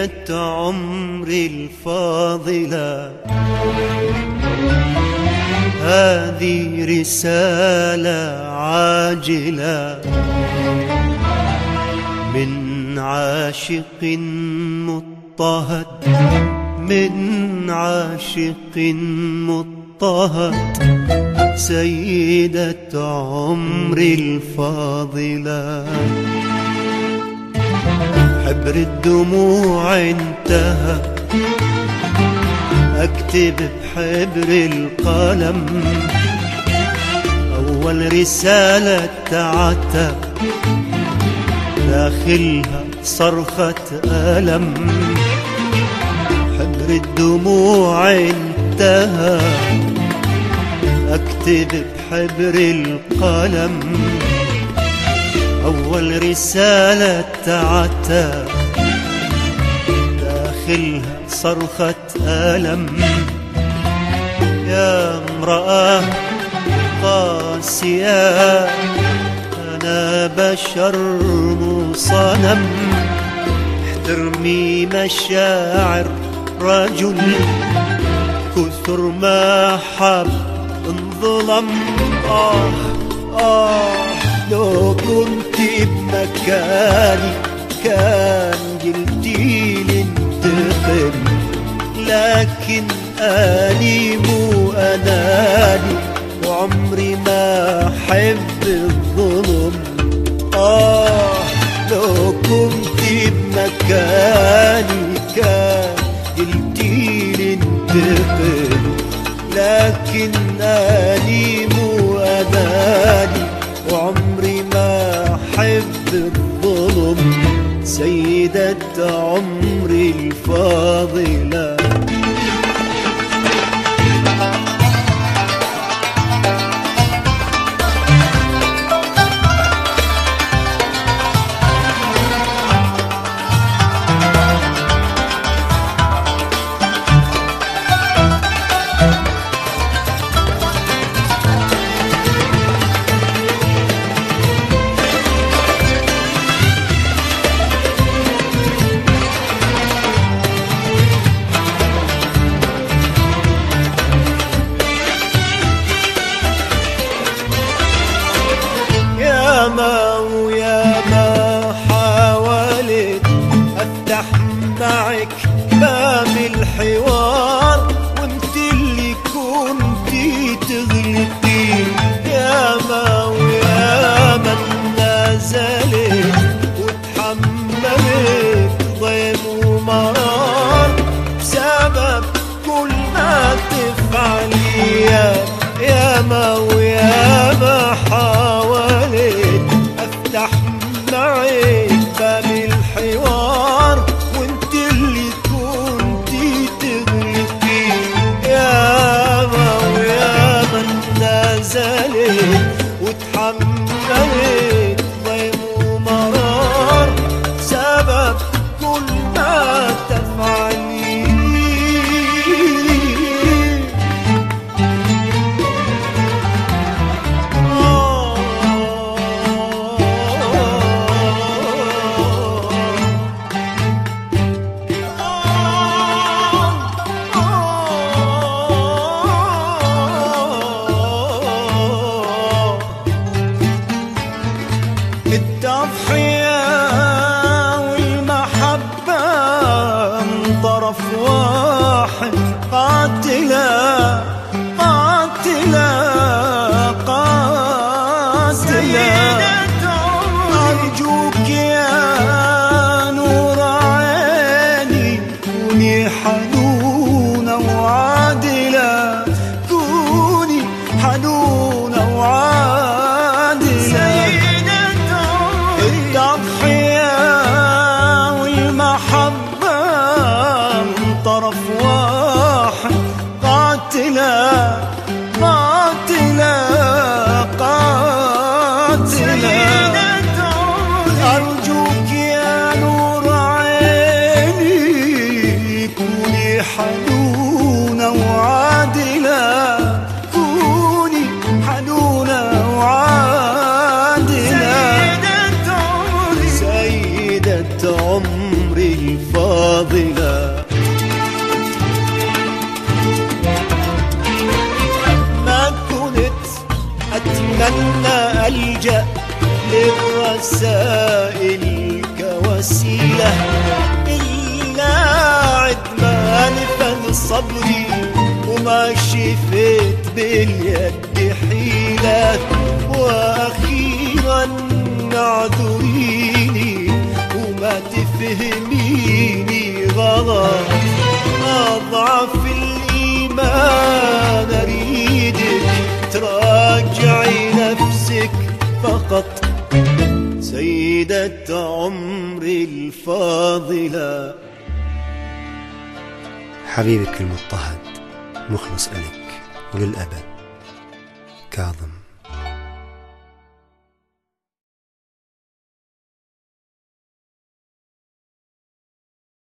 سيدة عمري الفاضلة، هذه رسالة عاجلة من عاشق مضطهد، من عاشق مضطهد، سيدة عمري الفاضلة. حبر الدموع انتهى، اكتب بحبر القلم اول رسالة تعتب، داخلها صرخة ألم. حبر الدموع انتهى، اكتب بحبر القلم أول رسالة تعتب، داخلها صرخة ألم. يا امرأة قاسية، أنا بشر مو صنم، احترمي مشاعر رجل كثر ما حب انظلم. لو كنت بمكاني كان قلتيلي انتقم، لكن أني مو أناني وعمري ما أحب الظلم. لو كنت بمكاني كان قلتيلي انتقم، لكن أني مو أناني وعمري ما أحب الظلم. سيدة عمري الفاضلة، وياما حاولت افتح معك باب الحوار، وانت اللي كنتي تغلطين. ياما وياما نزلت وتحملت ضيم ومرار بسبب كل ما تفعلي. ياما وياما حاولت افتح معك باب الحوار، وانت اللي كنتي تغلطي. ياما وياما نزلت وتحملت ضيم ومرار سبب كل ما تفعلي. التضحية والمحبة من طرف واحد، قاتلة قاتلة قاتلة. أرجوك يا نور عيني كوني حنونة وعادلة، كوني حنونة وعادلة. التضحية والمحبة من طرف واحد، قاتلة قاتلة قاتلة. أرجوك يا نور عيني كوني حنونة وعادلة، كوني حنونة وعادلة. سيدة عمري الفاضلة، أتمنى ألجأ للرسائل كوسيلة، إلا عد ما نفذ صبري وما شفت باليد حيلة. وأخيرا اعذريني وما تفهميني غلط، أضعف الإيمان أريدك تراجعي نفسك فقط. سيدة عمري الفاضلة، حبيبك المضطهد مخلص إلك وللأبد، كاظم.